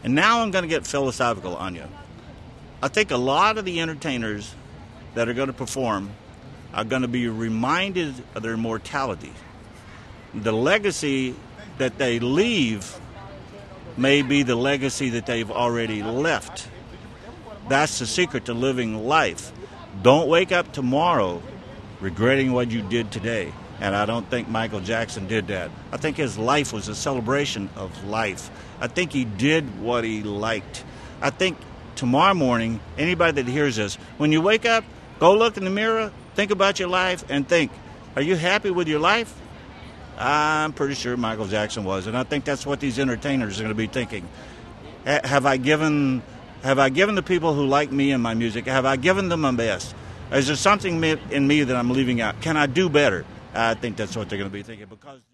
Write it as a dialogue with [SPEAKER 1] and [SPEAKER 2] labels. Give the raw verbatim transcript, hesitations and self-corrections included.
[SPEAKER 1] And now I'm going to get philosophical on you. I think a lot of the entertainers that are going to perform are going to be reminded of their mortality. The legacy that they leave may be the legacy that they've already left. That's the secret to living life. Don't wake up tomorrow regretting what you did today. And I don't think Michael Jackson did that. I think his life was a celebration of life. I think he did what he liked. I think tomorrow morning, anybody that hears this, when you wake up, go look in the mirror, think about your life, and think, are you happy with your life? I'm pretty sure Michael Jackson was, and I think that's what these entertainers are going to be thinking. Have I given, have I given the people who like me and my music, have I given them my best? Is there something in me that I'm leaving out? Can I do better? I think that's what they're going to be thinking, because